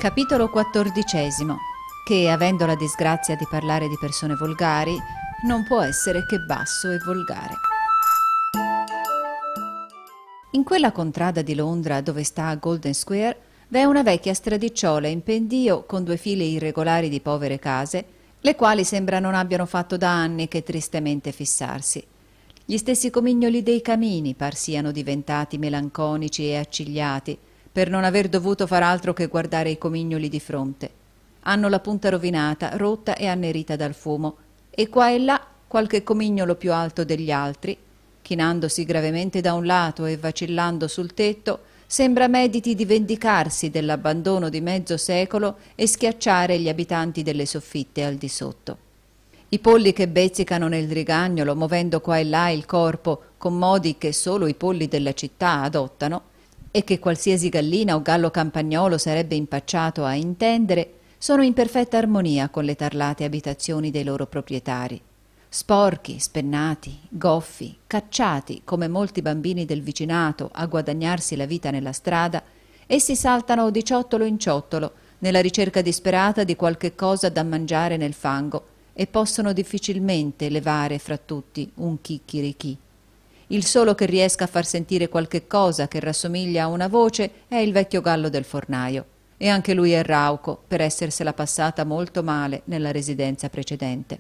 Capitolo 14. Che, avendo la disgrazia di parlare di persone volgari, non può essere che basso e volgare. In quella contrada di Londra dove sta Golden Square v'è una vecchia stradicciuola in pendio con due file irregolari di povere case, le quali sembra non abbiano fatto da anni che tristemente fissarsi. Gli stessi comignoli dei camini par siano diventati melanconici e accigliati, per non aver dovuto far altro che guardare i comignoli di fronte. Hanno la punta rovinata, rotta e annerita dal fumo, e qua e là qualche comignolo più alto degli altri, chinandosi gravemente da un lato e vacillando sul tetto, sembra mediti di vendicarsi dell'abbandono di mezzo secolo e schiacciare gli abitanti delle soffitte al di sotto. I polli che bezzicano nel rigagnolo, muovendo qua e là il corpo con modi che solo i polli della città adottano, e che qualsiasi gallina o gallo campagnolo sarebbe impacciato a intendere, sono in perfetta armonia con le tarlate abitazioni dei loro proprietari. Sporchi, spennati, goffi, cacciati come molti bambini del vicinato a guadagnarsi la vita nella strada, essi saltano di ciottolo in ciottolo nella ricerca disperata di qualche cosa da mangiare nel fango e possono difficilmente levare fra tutti un chicchirichì. Il solo che riesca a far sentire qualche cosa che rassomiglia a una voce è il vecchio gallo del fornaio, e anche lui è rauco per essersela passata molto male nella residenza precedente.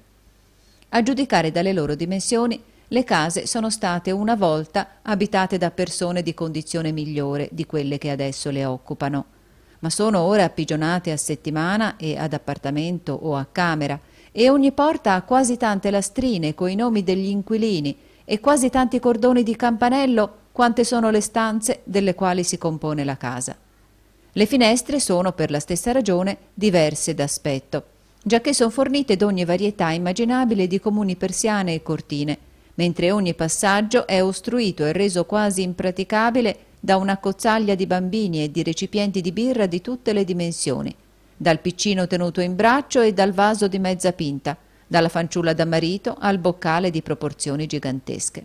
A giudicare dalle loro dimensioni, le case sono state una volta abitate da persone di condizione migliore di quelle che adesso le occupano, ma sono ora appigionate a settimana e ad appartamento o a camera, e ogni porta ha quasi tante lastrine coi nomi degli inquilini e quasi tanti cordoni di campanello quante sono le stanze delle quali si compone la casa. Le finestre sono, per la stessa ragione, diverse d'aspetto, giacché sono fornite d'ogni varietà immaginabile di comuni persiane e cortine, mentre ogni passaggio è ostruito e reso quasi impraticabile da una cozzaglia di bambini e di recipienti di birra di tutte le dimensioni, dal piccino tenuto in braccio e dal vaso di mezza pinta, dalla fanciulla da marito al boccale di proporzioni gigantesche.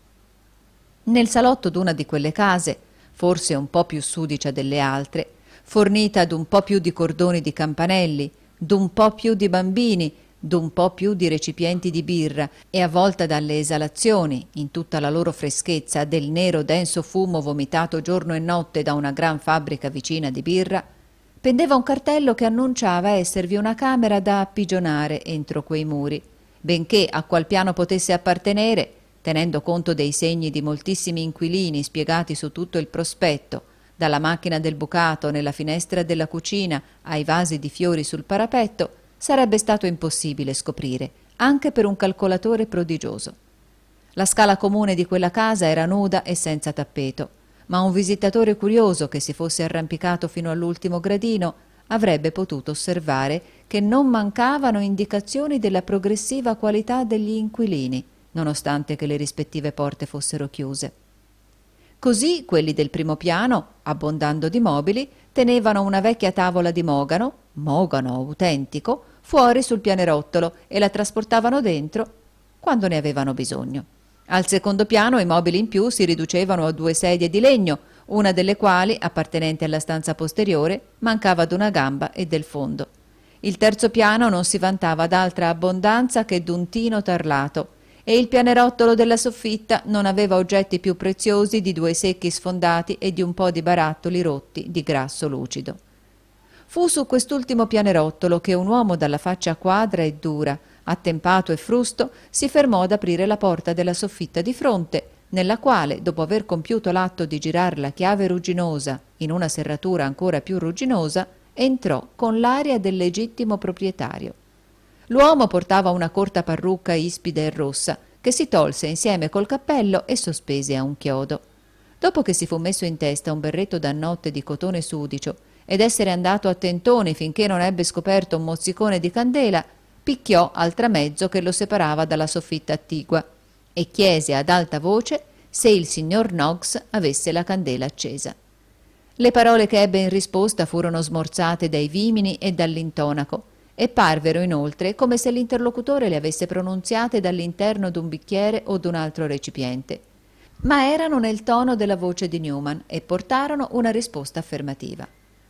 Nel salotto d'una di quelle case, forse un po' più sudicia delle altre, fornita d'un po' più di cordoni di campanelli, d'un po' più di bambini, d'un po' più di recipienti di birra e avvolta dalle esalazioni, in tutta la loro freschezza, del nero denso fumo vomitato giorno e notte da una gran fabbrica vicina di birra, pendeva un cartello che annunciava esservi una camera da appigionare entro quei muri, benché a qual piano potesse appartenere, tenendo conto dei segni di moltissimi inquilini spiegati su tutto il prospetto, dalla macchina del bucato nella finestra della cucina ai vasi di fiori sul parapetto, sarebbe stato impossibile scoprire, anche per un calcolatore prodigioso. La scala comune di quella casa era nuda e senza tappeto, ma un visitatore curioso che si fosse arrampicato fino all'ultimo gradino avrebbe potuto osservare che non mancavano indicazioni della progressiva qualità degli inquilini, nonostante che le rispettive porte fossero chiuse. Così quelli del primo piano, abbondando di mobili, tenevano una vecchia tavola di mogano autentico, fuori sul pianerottolo e la trasportavano dentro quando ne avevano bisogno. Al secondo piano i mobili in più si riducevano a 2 sedie di legno, una delle quali, appartenente alla stanza posteriore, mancava d'una gamba e del fondo. Il terzo piano non si vantava d'altra abbondanza che d'un tino tarlato, e il pianerottolo della soffitta non aveva oggetti più preziosi di 2 secchi sfondati e di un po' di barattoli rotti di grasso lucido. Fu su quest'ultimo pianerottolo che un uomo dalla faccia quadra e dura, attempato e frusto, si fermò ad aprire la porta della soffitta di fronte, nella quale, dopo aver compiuto l'atto di girar la chiave rugginosa in una serratura ancora più rugginosa, entrò con l'aria del legittimo proprietario. L'uomo portava una corta parrucca ispida e rossa, che si tolse insieme col cappello e sospese a un chiodo. Dopo che si fu messo in testa un berretto da notte di cotone sudicio ed essere andato a tentoni finché non ebbe scoperto un mozzicone di candela, picchiò al tramezzo che lo separava dalla soffitta attigua e chiese ad alta voce se il signor Noggs avesse la candela accesa. Le parole che ebbe in risposta furono smorzate dai vimini e dall'intonaco e parvero inoltre come se l'interlocutore le avesse pronunziate dall'interno d'un bicchiere o d'un altro recipiente, ma erano nel tono della voce di Newman e portarono una risposta affermativa.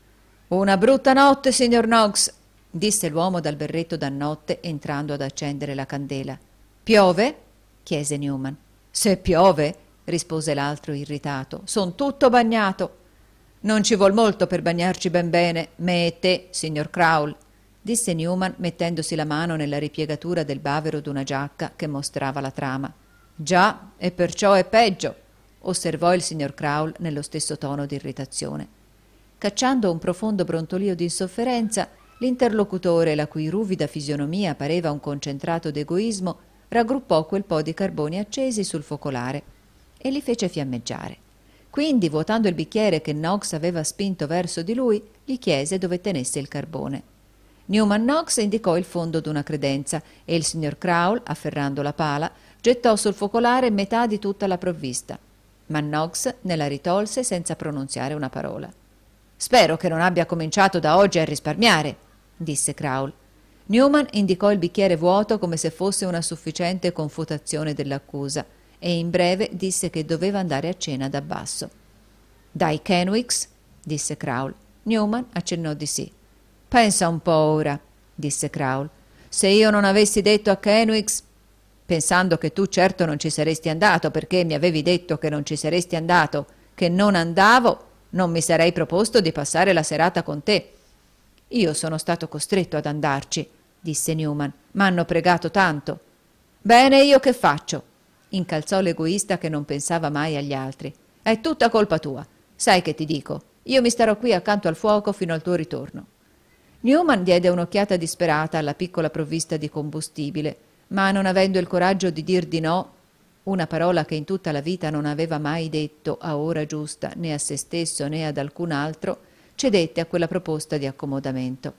Una brutta notte, signor Knox, disse l'uomo dal berretto da notte entrando ad accendere la candela. Piove? Chiese Newman. Se piove, rispose l'altro irritato, son tutto bagnato. Non ci vuol molto per bagnarci ben bene, me e te, signor Crowle, disse Newman mettendosi la mano nella ripiegatura del bavero d'una giacca che mostrava la trama. Già, e perciò è peggio, osservò il signor Crowle nello stesso tono di irritazione. Cacciando un profondo brontolio di insofferenza, l'interlocutore, la cui ruvida fisionomia pareva un concentrato d'egoismo, raggruppò quel po' di carboni accesi sul focolare e li fece fiammeggiare. Quindi, vuotando il bicchiere che Knox aveva spinto verso di lui, gli chiese dove tenesse il carbone. Newman Knox indicò il fondo d'una credenza e il signor Crowle, afferrando la pala, gettò sul focolare metà di tutta la provvista. Ma Knox ne la ritolse senza pronunziare una parola. «Spero che non abbia cominciato da oggi a risparmiare», disse Crowle. Newman indicò il bicchiere vuoto come se fosse una sufficiente confutazione dell'accusa e in breve disse che doveva andare a cena da basso. «Dai Kenwicks?» disse Crowle. Newman accennò di sì. «Pensa un po' ora», disse Crowle. «Se io non avessi detto a Kenwicks, pensando che tu certo non ci saresti andato perché mi avevi detto che non ci saresti andato, che non andavo, non mi sarei proposto di passare la serata con te». «Io sono stato costretto ad andarci», disse Newman. «M'hanno pregato tanto». «Bene, io che faccio?» incalzò l'egoista che non pensava mai agli altri. «È tutta colpa tua. Sai che ti dico? Io mi starò qui accanto al fuoco fino al tuo ritorno». Newman diede un'occhiata disperata alla piccola provvista di combustibile, ma non avendo il coraggio di dir di no, una parola che in tutta la vita non aveva mai detto a ora giusta né a se stesso né ad alcun altro, cedette a quella proposta di accomodamento.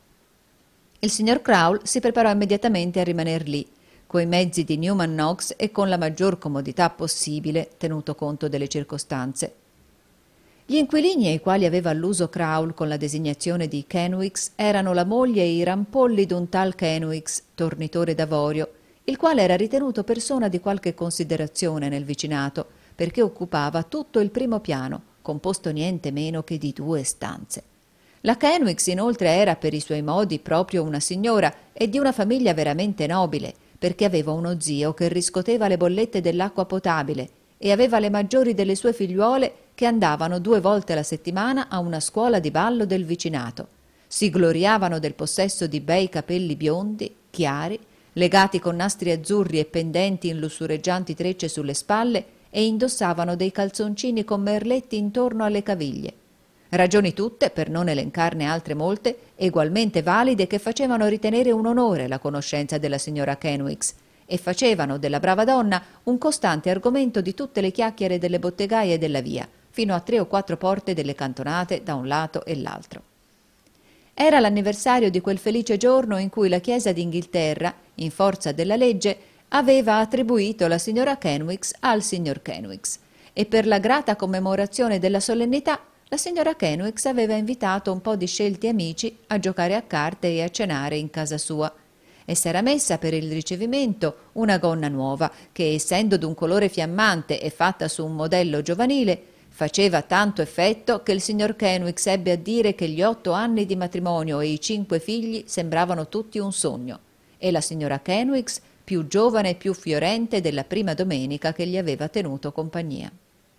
Il signor Crowle si preparò immediatamente a rimaner lì, coi mezzi di Newman Knox e con la maggior comodità possibile, tenuto conto delle circostanze. Gli inquilini ai quali aveva alluso Crowle con la designazione di Kenwicks erano la moglie e i rampolli d'un tal Kenwicks, tornitore d'avorio, il quale era ritenuto persona di qualche considerazione nel vicinato, perché occupava tutto il primo piano, composto niente meno che di 2 stanze. La Kenwicks inoltre era per i suoi modi proprio una signora e di una famiglia veramente nobile, perché aveva uno zio che riscoteva le bollette dell'acqua potabile e aveva le maggiori delle sue figliuole che andavano 2 volte alla settimana a una scuola di ballo del vicinato. Si gloriavano del possesso di bei capelli biondi, chiari, legati con nastri azzurri e pendenti in lussureggianti trecce sulle spalle e indossavano dei calzoncini con merletti intorno alle caviglie. Ragioni tutte, per non elencarne altre molte, egualmente valide che facevano ritenere un onore la conoscenza della signora Kenwicks e facevano della brava donna un costante argomento di tutte le chiacchiere delle bottegaie della via, fino a 3 o 4 porte delle cantonate da un lato e l'altro. Era l'anniversario di quel felice giorno in cui la Chiesa d'Inghilterra, in forza della legge, aveva attribuito la signora Kenwicks al signor Kenwicks e per la grata commemorazione della solennità la signora Kenwicks aveva invitato un po' di scelti amici a giocare a carte e a cenare in casa sua e s'era messa per il ricevimento una gonna nuova che, essendo d'un colore fiammante e fatta su un modello giovanile, faceva tanto effetto che il signor Kenwicks ebbe a dire che gli 8 anni di matrimonio e i 5 figli sembravano tutti un sogno e la signora Kenwicks più giovane e più fiorente della prima domenica che gli aveva tenuto compagnia.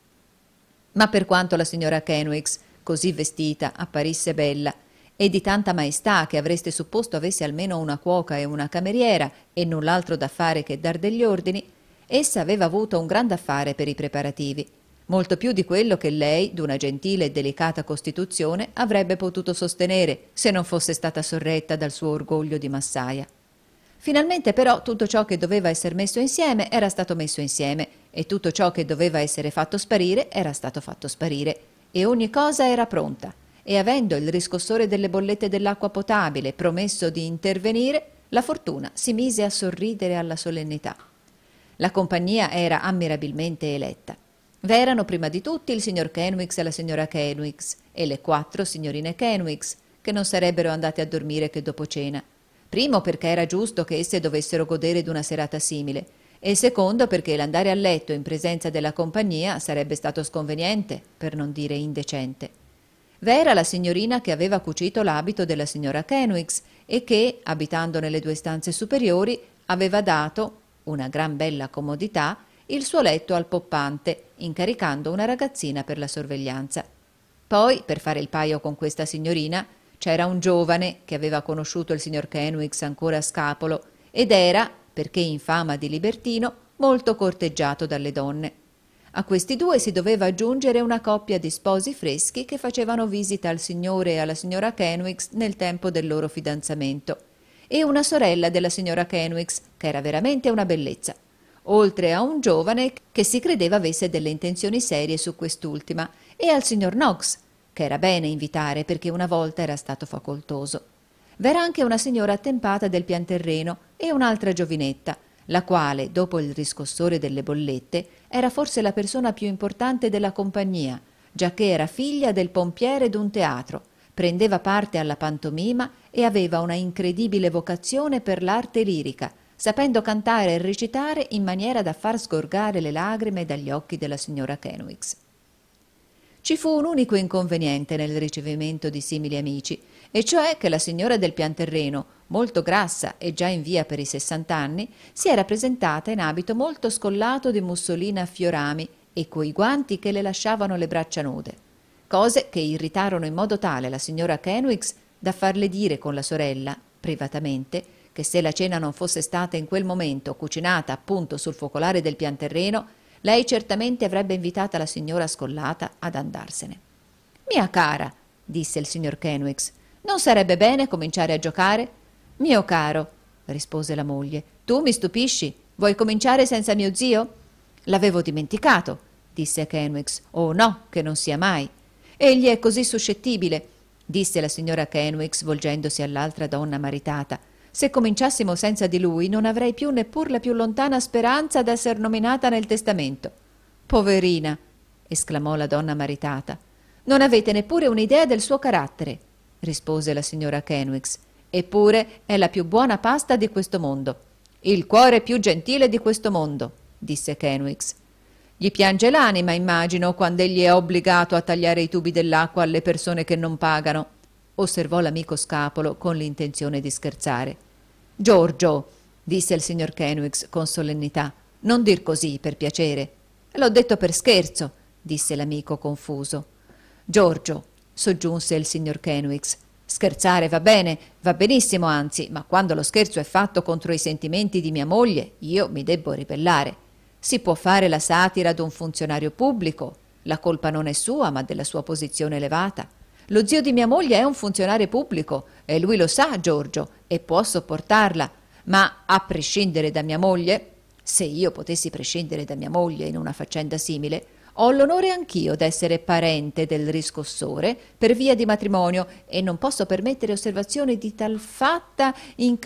Ma per quanto la signora Kenwicks, così vestita, apparisse bella e di tanta maestà che avreste supposto avesse almeno una cuoca e una cameriera e null'altro da fare che dar degli ordini, essa aveva avuto un gran affare per i preparativi, molto più di quello che lei, d'una gentile e delicata costituzione, avrebbe potuto sostenere se non fosse stata sorretta dal suo orgoglio di massaia. Finalmente però tutto ciò che doveva essere messo insieme era stato messo insieme e tutto ciò che doveva essere fatto sparire era stato fatto sparire e ogni cosa era pronta e avendo il riscossore delle bollette dell'acqua potabile promesso di intervenire, la fortuna si mise a sorridere alla solennità. La compagnia era ammirabilmente eletta. V'erano prima di tutti il signor Kenwicks e la signora Kenwicks e le 4 signorine Kenwicks, che non sarebbero andate a dormire che dopo cena. Primo perché era giusto che esse dovessero godere d'una serata simile, e secondo perché l'andare a letto in presenza della compagnia sarebbe stato sconveniente, per non dire indecente. V'era la signorina che aveva cucito l'abito della signora Kenwigs e che, abitando nelle 2 stanze superiori, aveva dato, una gran bella comodità, il suo letto al poppante, incaricando una ragazzina per la sorveglianza. Poi, per fare il paio con questa signorina, c'era un giovane che aveva conosciuto il signor Kenwigs ancora a scapolo ed era, perché in fama di libertino, molto corteggiato dalle donne. A questi 2 si doveva aggiungere una coppia di sposi freschi che facevano visita al signore e alla signora Kenwigs nel tempo del loro fidanzamento, e una sorella della signora Kenwigs, che era veramente una bellezza, oltre a un giovane che si credeva avesse delle intenzioni serie su quest'ultima, e al signor Knox, che era bene invitare perché una volta era stato facoltoso. V'era anche una signora attempata del pianterreno e un'altra giovinetta, la quale, dopo il riscossore delle bollette, era forse la persona più importante della compagnia, giacché era figlia del pompiere d'un teatro, prendeva parte alla pantomima e aveva una incredibile vocazione per l'arte lirica, sapendo cantare e recitare in maniera da far sgorgare le lagrime dagli occhi della signora Kenwigs. Ci fu un unico inconveniente nel ricevimento di simili amici, e cioè che la signora del pianterreno, molto grassa e già in via per i 60 anni, si era presentata in abito molto scollato di mussolina a fiorami e coi guanti che le lasciavano le braccia nude, cose che irritarono in modo tale la signora Kenwigs da farle dire con la sorella, privatamente, che se la cena non fosse stata in quel momento cucinata appunto sul focolare del pianterreno, lei certamente avrebbe invitata la signora scollata ad andarsene. «Mia cara», disse il signor Kenwigs, «non sarebbe bene cominciare a giocare?» «Mio caro», rispose la moglie, «tu mi stupisci. Vuoi cominciare senza mio zio?» «L'avevo dimenticato», disse Kenwigs. «Oh no, che non sia mai». «Egli è così suscettibile», disse la signora Kenwigs volgendosi all'altra donna maritata. «Se cominciassimo senza di lui non avrei più neppur la più lontana speranza d'esser nominata nel testamento». «Poverina», esclamò la donna maritata. «Non avete neppure un'idea del suo carattere», rispose la signora Kenwigs. «Eppure è la più buona pasta di questo mondo». «Il cuore più gentile di questo mondo», disse Kenwigs. «Gli piange l'anima, immagino, quando egli è obbligato a tagliare i tubi dell'acqua alle persone che non pagano», osservò l'amico Scapolo con l'intenzione di scherzare. «Giorgio», disse il signor Kenwigs con solennità, «non dir così, per piacere». «L'ho detto per scherzo», disse l'amico confuso. «Giorgio», soggiunse il signor Kenwigs, «scherzare va benissimo anzi, ma quando lo scherzo è fatto contro i sentimenti di mia moglie, io mi debbo ribellare. Si può fare la satira d'un funzionario pubblico, la colpa non è sua, ma della sua posizione elevata. Lo zio di mia moglie è un funzionario pubblico, e lui lo sa, Giorgio, e può sopportarla, ma a prescindere da mia moglie, se io potessi prescindere da mia moglie in una faccenda simile, ho l'onore anch'io d'essere parente del riscossore per via di matrimonio e non posso permettere osservazioni di tal fatta in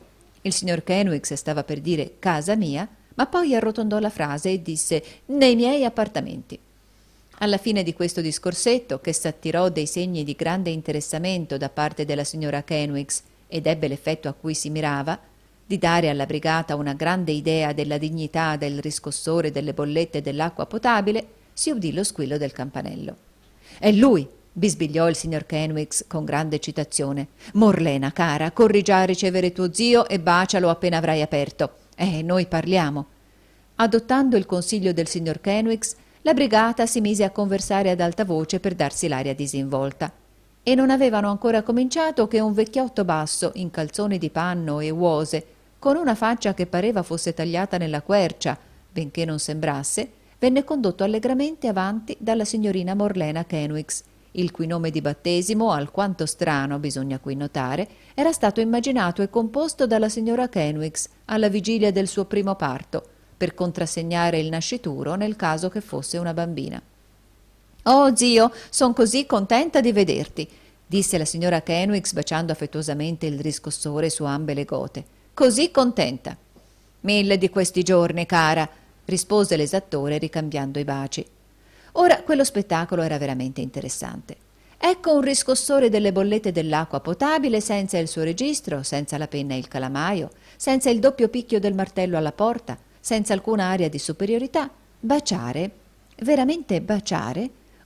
Il signor Kenwigs stava per dire casa mia, ma poi arrotondò la frase e disse nei miei appartamenti. Alla fine di questo discorsetto, che s'attirò dei segni di grande interessamento da parte della signora Kenwigs ed ebbe l'effetto a cui si mirava, di dare alla brigata una grande idea della dignità del riscossore delle bollette dell'acqua potabile, si udì lo squillo del campanello. «È lui!» bisbigliò il signor Kenwigs con grande eccitazione. «Morlena, cara, corri già a ricevere tuo zio e bacialo appena avrai aperto. Noi parliamo». Adottando il consiglio del signor Kenwigs, la brigata si mise a conversare ad alta voce per darsi l'aria disinvolta. E non avevano ancora cominciato che un vecchiotto basso, in calzoni di panno e uose, con una faccia che pareva fosse tagliata nella quercia, benché non sembrasse, venne condotto allegramente avanti dalla signorina Morlena Kenwigs, il cui nome di battesimo, alquanto strano, bisogna qui notare, era stato immaginato e composto dalla signora Kenwigs alla vigilia del suo primo parto, per contrassegnare il nascituro nel caso che fosse una bambina. «Oh, zio, son così contenta di vederti», disse la signora Kenwigs baciando affettuosamente il riscossore su ambe le gote. «Così contenta». «Mille di questi giorni, cara», rispose l'esattore ricambiando i baci. Ora quello spettacolo era veramente interessante. Ecco un riscossore delle bollette dell'acqua potabile senza il suo registro, senza la penna e il calamaio, senza il doppio picchio del martello alla porta, senza alcuna aria di superiorità, baciare, veramente baciare,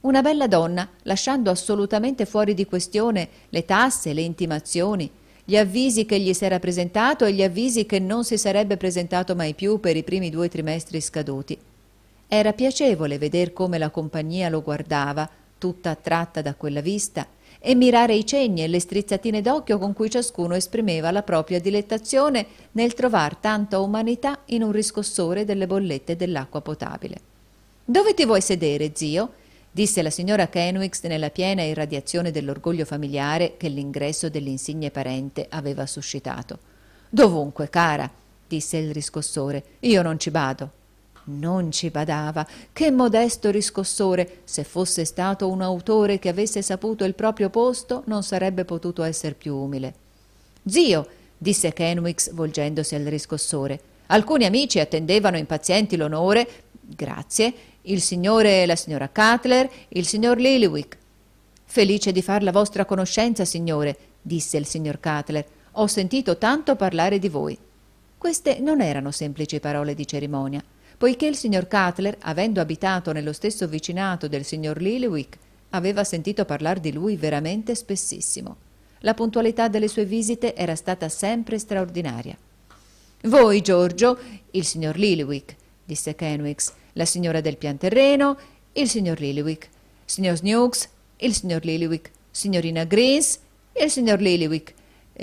una bella donna, lasciando assolutamente fuori di questione le tasse, le intimazioni, gli avvisi che gli s'era presentato e gli avvisi che non si sarebbe presentato mai più per i primi 2 trimestri scaduti. Era piacevole veder come la compagnia lo guardava, tutta attratta da quella vista, e mirare i cenni e le strizzatine d'occhio con cui ciascuno esprimeva la propria dilettazione nel trovar tanta umanità in un riscossore delle bollette dell'acqua potabile. «Dove ti vuoi sedere, zio?» disse la signora Kenwigs nella piena irradiazione dell'orgoglio familiare che l'ingresso dell'insigne parente aveva suscitato. «Dovunque, cara», disse il riscossore, «io non ci bado». Non ci badava. Che modesto riscossore! Se fosse stato un autore che avesse saputo il proprio posto, non sarebbe potuto esser più umile. «Zio», disse Kenwigs volgendosi al riscossore, «alcuni amici attendevano impazienti l'onore». «Grazie. Il signore e la signora Cutler, il signor Lillywick». «Felice di far la vostra conoscenza, signore», disse il signor Cutler. «Ho sentito tanto parlare di voi». Queste non erano semplici parole di cerimonia, poiché il signor Cutler, avendo abitato nello stesso vicinato del signor Lillywick, aveva sentito parlar di lui veramente spessissimo. La puntualità delle sue visite era stata sempre straordinaria. «Voi, Giorgio, il signor Lillywick», disse Kenwigs, «la signora del pianterreno, il signor Lillywick, signor Snooks, il signor Lillywick, signorina Greens, il signor Lillywick,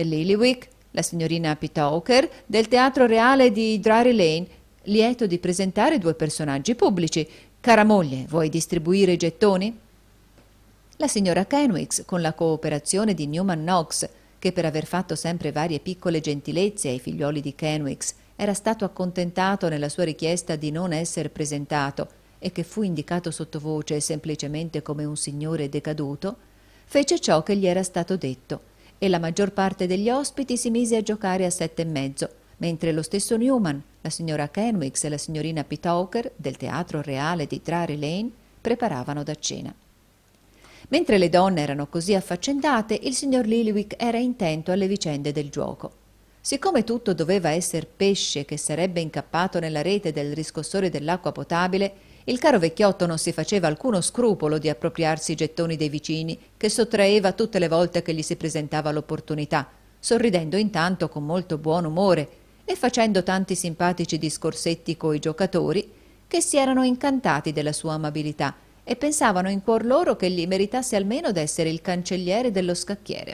la signorina Pitauker del Teatro Reale di Drury Lane, lieto di presentare 2 personaggi pubblici. Cara moglie, vuoi distribuire i gettoni?» La signora Kenwigs, con la cooperazione di Newman Knox, che per aver fatto sempre varie piccole gentilezze ai figliuoli di Kenwigs era stato accontentato nella sua richiesta di non essere presentato e che fu indicato sottovoce semplicemente come un signore decaduto, fece ciò che gli era stato detto e la maggior parte degli ospiti si mise a giocare a 7 e mezzo, mentre lo stesso Newman, la signora Kenwigs e la signorina Pitauker del Teatro Reale di Drury Lane preparavano da cena. Mentre le donne erano così affaccendate, il signor Lillywick era intento alle vicende del giuoco. Siccome tutto doveva esser pesce che sarebbe incappato nella rete del riscossore dell'acqua potabile, il caro vecchiotto non si faceva alcuno scrupolo di appropriarsi i gettoni dei vicini, che sottraeva tutte le volte che gli si presentava l'opportunità, sorridendo intanto con molto buon umore e facendo tanti simpatici discorsetti coi giocatori che si erano incantati della sua amabilità e pensavano in cuor loro che gli meritasse almeno d'essere il cancelliere dello scacchiere.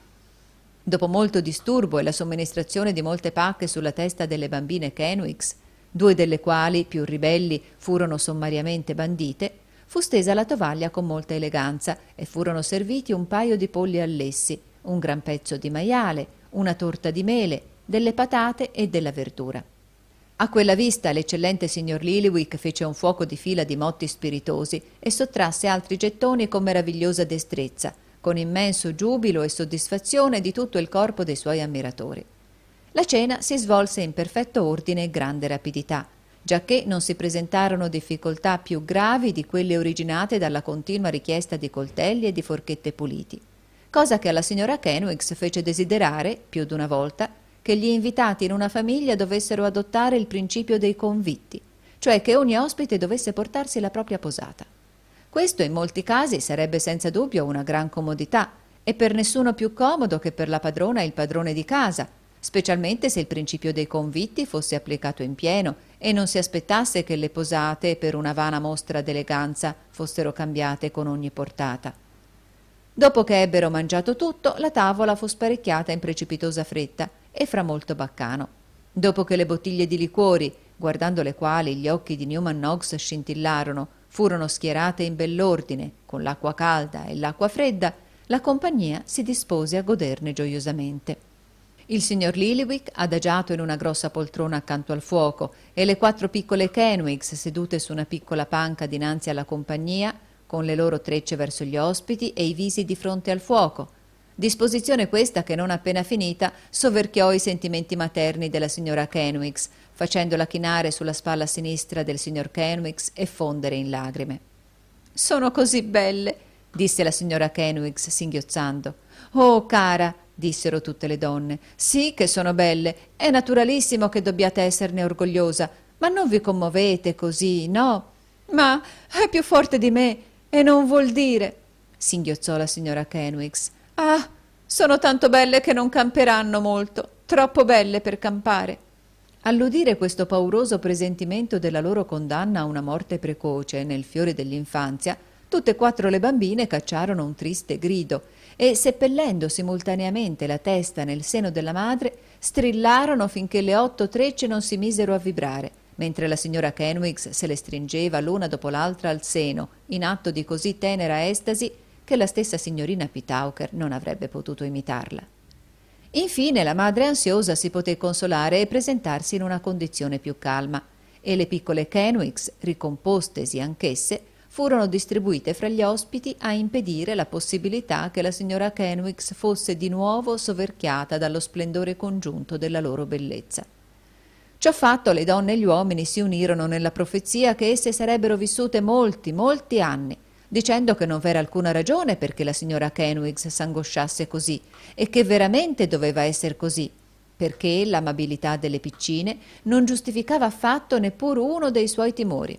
Dopo molto disturbo e la somministrazione di molte pacche sulla testa delle bambine Kenwigs, 2 delle quali, più ribelli, furono sommariamente bandite, fu stesa la tovaglia con molta eleganza e furono serviti un paio di polli allessi, un gran pezzo di maiale, una torta di mele, delle patate e della verdura. A quella vista l'eccellente signor Lillywick fece un fuoco di fila di motti spiritosi e sottrasse altri gettoni con meravigliosa destrezza, con immenso giubilo e soddisfazione di tutto il corpo dei suoi ammiratori. La cena si svolse in perfetto ordine e grande rapidità, giacché non si presentarono difficoltà più gravi di quelle originate dalla continua richiesta di coltelli e di forchette puliti, cosa che alla signora Kenwigs fece desiderare, più d'una volta, che gli invitati in una famiglia dovessero adottare il principio dei convitti, cioè che ogni ospite dovesse portarsi la propria posata. Questo in molti casi sarebbe senza dubbio una gran comodità e per nessuno più comodo che per la padrona e il padrone di casa, specialmente se il principio dei convitti fosse applicato in pieno e non si aspettasse che le posate, per una vana mostra d'eleganza, fossero cambiate con ogni portata. Dopo che ebbero mangiato tutto, la tavola fu sparecchiata in precipitosa fretta e fra molto baccano. Dopo che le bottiglie di liquori, guardando le quali gli occhi di Newman Knox scintillarono, furono schierate in bell'ordine, con l'acqua calda e l'acqua fredda, la compagnia si dispose a goderne gioiosamente. Il signor Lillywick, adagiato in una grossa poltrona accanto al fuoco, e le 4 piccole Kenwigs sedute su una piccola panca dinanzi alla compagnia, con le loro trecce verso gli ospiti e i visi di fronte al fuoco. Disposizione questa che, non appena finita, soverchiò i sentimenti materni della signora Kenwigs, facendola chinare sulla spalla sinistra del signor Kenwigs e fondere in lagrime. «Sono così belle», disse la signora Kenwigs singhiozzando. «Oh, cara», dissero tutte le donne, «sì che sono belle, è naturalissimo che dobbiate esserne orgogliosa, ma non vi commovete così, no?» «Ma è più forte di me», E non vuol dire, singhiozzò la signora Kenwigs. Ah, sono tanto belle che non camperanno molto, troppo belle per campare. All'udire questo pauroso presentimento della loro condanna a una morte precoce nel fiore dell'infanzia, tutte e quattro le bambine cacciarono un triste grido e, seppellendo simultaneamente la testa nel seno della madre, strillarono finché le 8 trecce non si misero a vibrare, mentre la signora Kenwigs se le stringeva l'una dopo l'altra al seno, in atto di così tenera estasi che la stessa signorina Petauker non avrebbe potuto imitarla. Infine la madre ansiosa si poté consolare e presentarsi in una condizione più calma, e le piccole Kenwigs, ricompostesi anch'esse, furono distribuite fra gli ospiti a impedire la possibilità che la signora Kenwigs fosse di nuovo soverchiata dallo splendore congiunto della loro bellezza. Ciò fatto, le donne e gli uomini si unirono nella profezia che esse sarebbero vissute molti, molti anni, dicendo che non v'era alcuna ragione perché la signora Kenwigs s'angosciasse così e che veramente doveva esser così, perché l'amabilità delle piccine non giustificava affatto neppur uno dei suoi timori.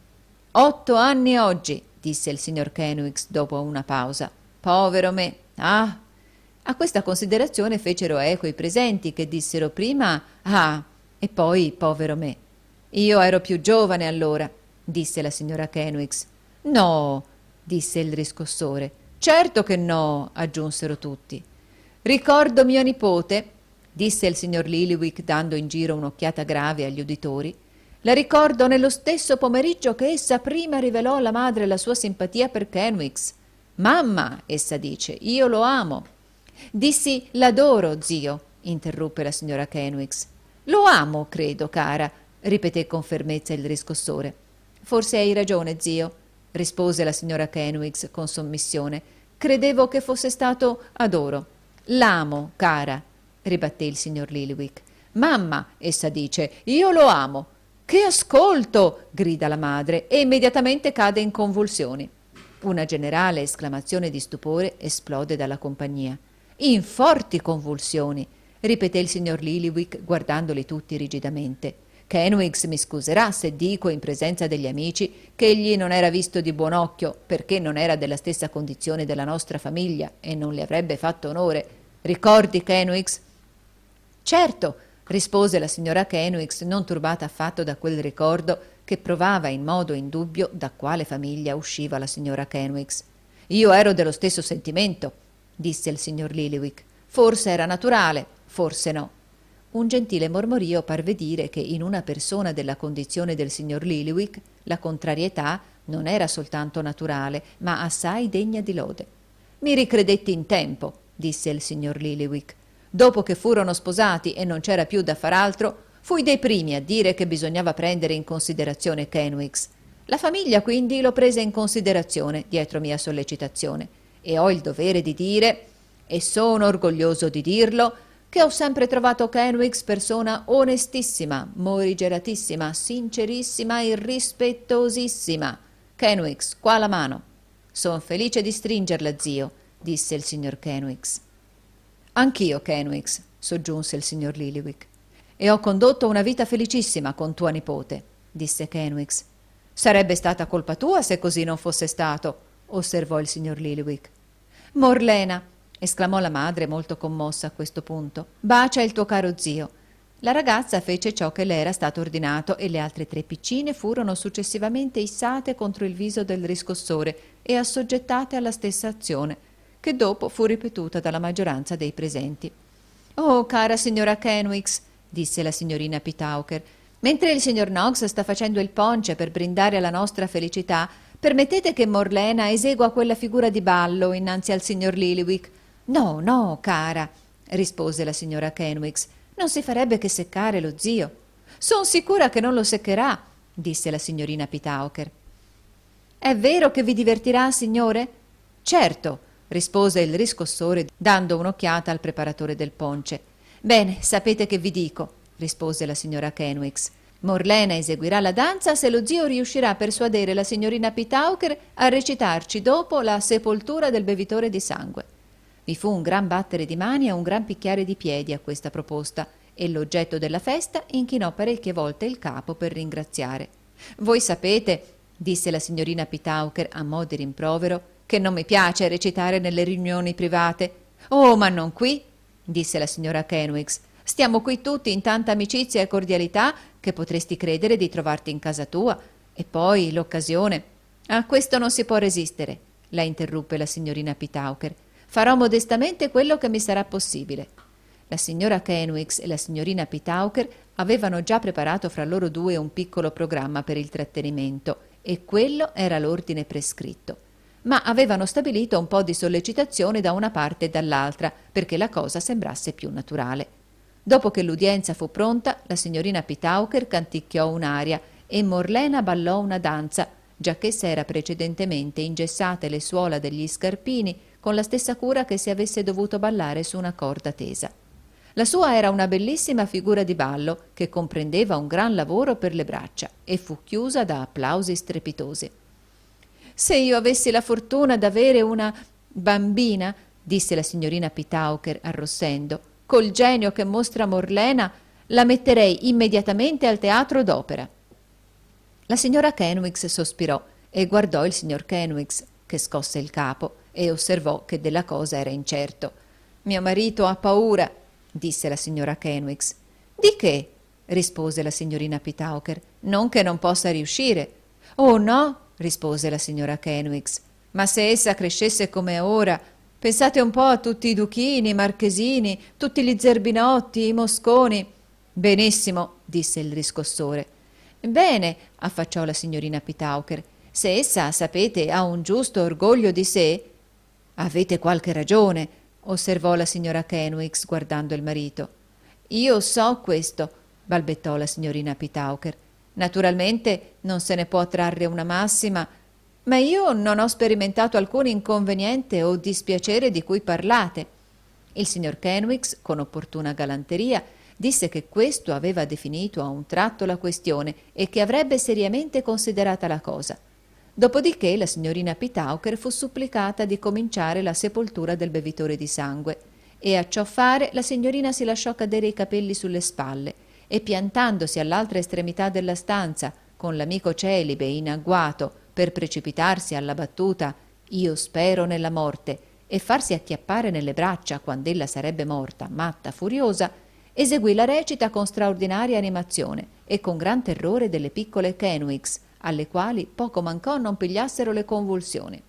8 anni oggi, disse il signor Kenwigs dopo una pausa. Povero me! Ah! A questa considerazione fecero eco i presenti, che dissero prima «Ah!» e poi «Povero me!» «Io ero più giovane allora», disse la signora Kenwigs. «No!» disse il riscossore. «Certo che no!» aggiunsero tutti. «Ricordo mio nipote», disse il signor Lillyvick dando in giro un'occhiata grave agli uditori. «La ricordo nello stesso pomeriggio che essa prima rivelò alla madre la sua simpatia per Kenwigs. Mamma, essa dice, io lo amo». «Dissi l'adoro, zio», interruppe la signora Kenwigs. «Lo amo, credo, cara», ripeté con fermezza il riscossore. «Forse hai ragione, zio», rispose la signora Kenwigs con sommissione. «Credevo che fosse stato adoro». «L'amo, cara», ribatté il signor Lillyvick. «Mamma», essa dice, «io lo amo». «Che ascolto!» grida la madre e immediatamente cade in convulsioni. Una generale esclamazione di stupore esplode dalla compagnia. «In forti convulsioni», ripeté il signor Lillyvick guardandoli tutti rigidamente. «Kenwigs mi scuserà se dico in presenza degli amici che egli non era visto di buon occhio perché non era della stessa condizione della nostra famiglia e non le avrebbe fatto onore. Ricordi, Kenwigs?» «Certo», rispose la signora Kenwigs, non turbata affatto da quel ricordo che provava in modo indubbio da quale famiglia usciva la signora Kenwigs. «Io ero dello stesso sentimento», disse il signor Lillyvick. «Forse era naturale, forse no». Un gentile mormorio parve dire che in una persona della condizione del signor Lillyvick la contrarietà non era soltanto naturale, ma assai degna di lode. «Mi ricredetti in tempo», disse il signor Lillyvick. «Dopo che furono sposati e non c'era più da far altro, fui dei primi a dire che bisognava prendere in considerazione Kenwigs. La famiglia quindi lo prese in considerazione dietro mia sollecitazione e ho il dovere di dire, e sono orgoglioso di dirlo, che ho sempre trovato Kenwigs persona onestissima, morigeratissima, sincerissima e rispettosissima. Kenwigs, qua la mano». «Son felice di stringerla, zio», disse il signor Kenwigs. «Anch'io, Kenwigs», soggiunse il signor Lillyvick. «E ho condotto una vita felicissima con tua nipote», disse Kenwigs. «Sarebbe stata colpa tua se così non fosse stato», osservò il signor Lillyvick. «Morlena», esclamò la madre molto commossa a questo punto, «bacia il tuo caro zio». La ragazza fece ciò che le era stato ordinato e le altre 3 piccine furono successivamente issate contro il viso del riscossore e assoggettate alla stessa azione, che dopo fu ripetuta dalla maggioranza dei presenti. «Oh, cara signora Kenwigs», disse la signorina Petauker, «mentre il signor Knox sta facendo il ponce per brindare alla nostra felicità, permettete che Morlena esegua quella figura di ballo innanzi al signor Lillyvick». «No, no, cara», rispose la signora Kenwigs, «non si farebbe che seccare lo zio». «Son sicura che non lo seccherà», disse la signorina Petauker. «È vero che vi divertirà, signore?» «Certo», rispose il riscossore dando un'occhiata al preparatore del ponce. «Bene, sapete che vi dico», rispose la signora Kenwigs. «Morlena eseguirà la danza se lo zio riuscirà a persuadere la signorina Petauker a recitarci dopo la sepoltura del bevitore di sangue». Vi fu un gran battere di mani e un gran picchiare di piedi a questa proposta e l'oggetto della festa inchinò parecchie volte il capo per ringraziare. «Voi sapete», disse la signorina Petauker a mo' di rimprovero, che non mi piace recitare nelle riunioni private. Oh, ma non qui, disse la signora Kenwigs. Stiamo qui tutti in tanta amicizia e cordialità che potresti credere di trovarti in casa tua. E poi l'occasione. A questo non si può resistere, la interruppe la signorina Petauker. Farò modestamente quello che mi sarà possibile. La signora Kenwigs e la signorina Petauker avevano già preparato fra loro due un piccolo programma per il trattenimento, e quello era l'ordine prescritto. Ma avevano stabilito un po' di sollecitazione da una parte e dall'altra, perché la cosa sembrasse più naturale. Dopo che l'udienza fu pronta, la signorina Petauker canticchiò un'aria e Morlena ballò una danza, giacché s'era precedentemente ingessate le suola degli scarpini con la stessa cura che se avesse dovuto ballare su una corda tesa. La sua era una bellissima figura di ballo che comprendeva un gran lavoro per le braccia e fu chiusa da applausi strepitosi. «Se io avessi la fortuna d'avere una bambina», disse la signorina Petauker arrossendo, «col genio che mostra Morlena, la metterei immediatamente al teatro d'opera». La signora Kenwigs sospirò e guardò il signor Kenwigs, che scosse il capo e osservò che della cosa era incerto. «Mio marito ha paura», disse la signora Kenwigs. «Di che?» rispose la signorina Petauker. «Non che non possa riuscire». «Oh no», rispose la signora Kenwigs, «ma se essa crescesse come ora, pensate un po' a tutti i duchini, i marchesini, tutti gli zerbinotti, i mosconi». «Benissimo», disse il riscossore. «Bene», affacciò la signorina Petauker, «se essa, sapete, ha un giusto orgoglio di sé». «Avete qualche ragione», osservò la signora Kenwigs guardando il marito. «Io so questo», balbettò la signorina Petauker. «Naturalmente non se ne può trarre una massima, ma io non ho sperimentato alcun inconveniente o dispiacere di cui parlate». Il signor Kenwigs, con opportuna galanteria, disse che questo aveva definito a un tratto la questione e che avrebbe seriamente considerata la cosa. Dopodiché la signorina Petauker fu supplicata di cominciare la sepoltura del bevitore di sangue, e a ciò fare la signorina si lasciò cadere i capelli sulle spalle e, piantandosi all'altra estremità della stanza con l'amico celibe in agguato per precipitarsi alla battuta «Io spero nella morte» e farsi acchiappare nelle braccia quand'ella sarebbe morta, matta, furiosa, eseguì la recita con straordinaria animazione e con gran terrore delle piccole Kenwigs, alle quali poco mancò non pigliassero le convulsioni.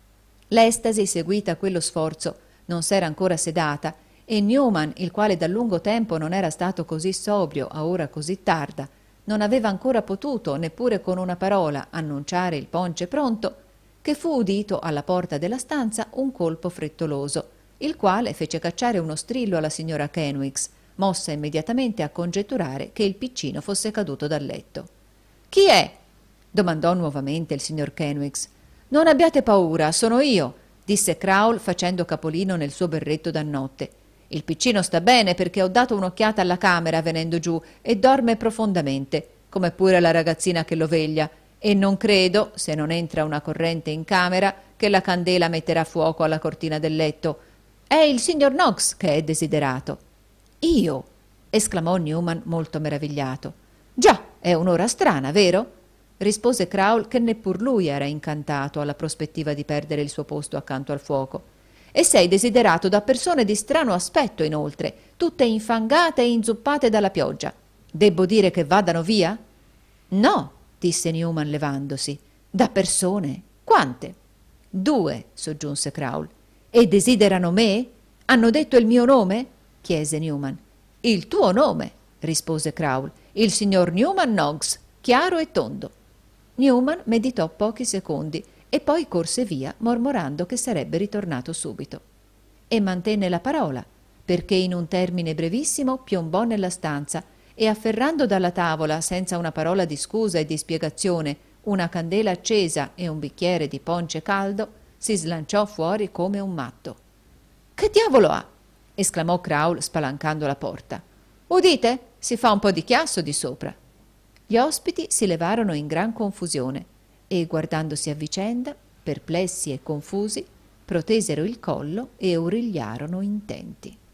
L'estasi seguita a quello sforzo non s'era ancora sedata, e Newman, il quale da lungo tempo non era stato così sobrio a ora così tarda, non aveva ancora potuto, neppure con una parola, annunciare il ponce pronto, che fu udito alla porta della stanza un colpo frettoloso, il quale fece cacciare uno strillo alla signora Kenwigs, mossa immediatamente a congetturare che il piccino fosse caduto dal letto. «Chi è?» domandò nuovamente il signor Kenwigs. «Non abbiate paura, sono io», disse Crowl facendo capolino nel suo berretto da notte. «Il piccino sta bene perché ho dato un'occhiata alla camera venendo giù e dorme profondamente, come pure la ragazzina che lo veglia, e non credo, se non entra una corrente in camera, che la candela metterà fuoco alla cortina del letto. È il signor Knox che è desiderato». «Io?» esclamò Newman molto meravigliato. «Già, è un'ora strana, vero?» rispose Crowl, che neppur lui era incantato alla prospettiva di perdere il suo posto accanto al fuoco. «E sei desiderato da persone di strano aspetto, inoltre, tutte infangate e inzuppate dalla pioggia. Debbo dire che vadano via?» «No», disse Newman levandosi. «Da persone? Quante?» «2», soggiunse Crowl. «E desiderano me? Hanno detto il mio nome?» chiese Newman. «Il tuo nome», rispose Crowl. «Il signor Newman Noggs, chiaro e tondo». Newman meditò pochi secondi e poi corse via mormorando che sarebbe ritornato subito. E mantenne la parola, perché in un termine brevissimo piombò nella stanza e, afferrando dalla tavola senza una parola di scusa e di spiegazione una candela accesa e un bicchiere di ponce caldo, si slanciò fuori come un matto. «Che diavolo ha?» esclamò Crowl spalancando la porta. «Udite? Si fa un po' di chiasso di sopra». Gli ospiti si levarono in gran confusione e, guardandosi a vicenda, perplessi e confusi, protesero il collo e origliarono intenti.